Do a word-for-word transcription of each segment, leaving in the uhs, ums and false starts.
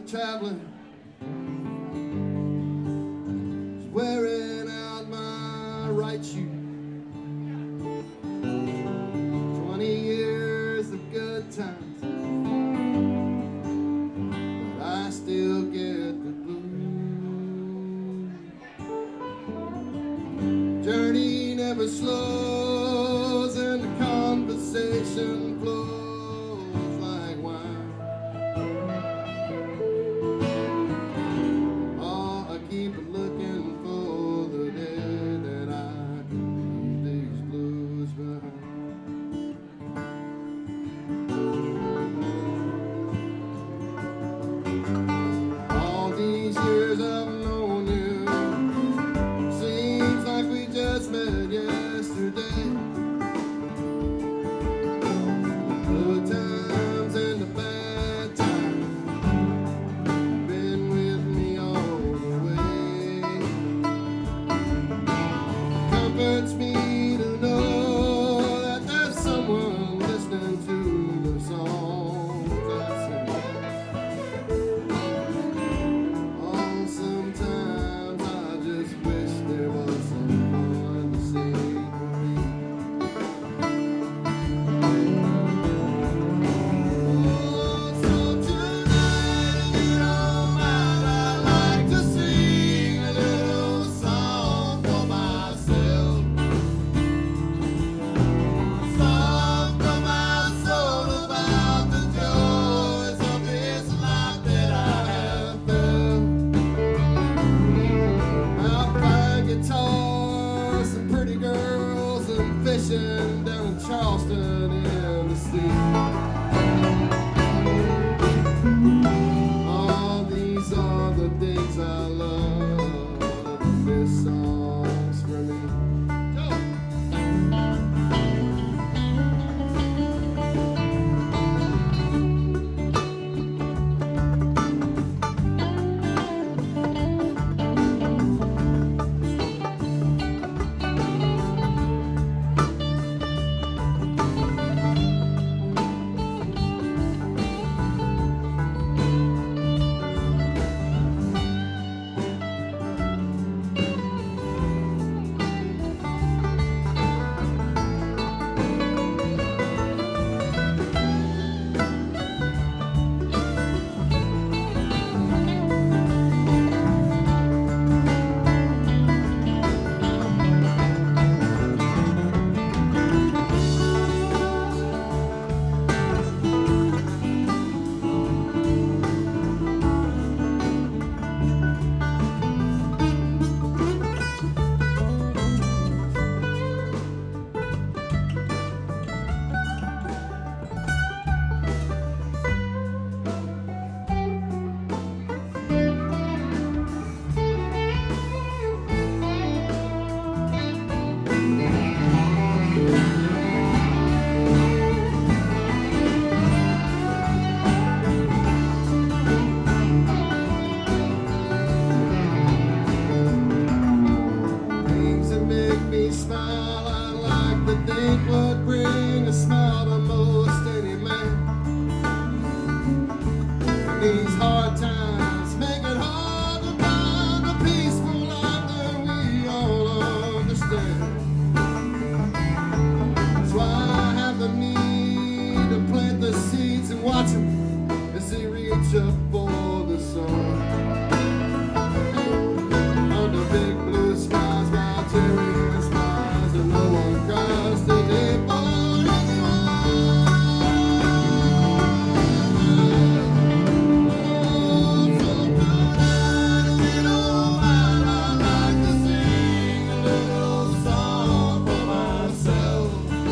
traveling, wearing out my right shoe. Twenty years of good times, but I still get the blues. Journey never slows and the conversation flows like wine. Oh, I keep looking for the day that I can leave these blues behind. All these years I've known you, seems like we just met yesterday. Good times and the bad times, been with me all the way. Comforts me to know that there's someone listening to the songs I sing. Oh, sometimes I just wish there was someone to sing for me. Oh, so tonight, if you don't mind, I'd like to sing a little song for myself. A song from my soul about the joys of this life that I have found. I'll find guitars, some pretty girls, and fishing down in Charleston in the sea. All these are the things I love. This song's for me. Go! Things that make me smile, I like to think would bring a smile to most any man. These hard times make it hard to find a peaceful life that we all understand. That's why I have the need to plant the seeds and watch them as they reach up for the sun. Under big blue skies, while tearing smiles, and no one cries today for anyone. Oh, so tonight, if you don't mind, I'd like to sing a little song for myself.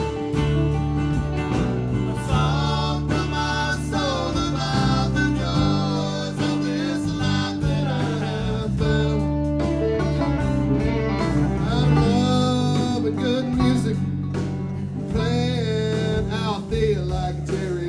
A song from my soul about the joys of this life that I have found. I love and good music, playing out there like a Terry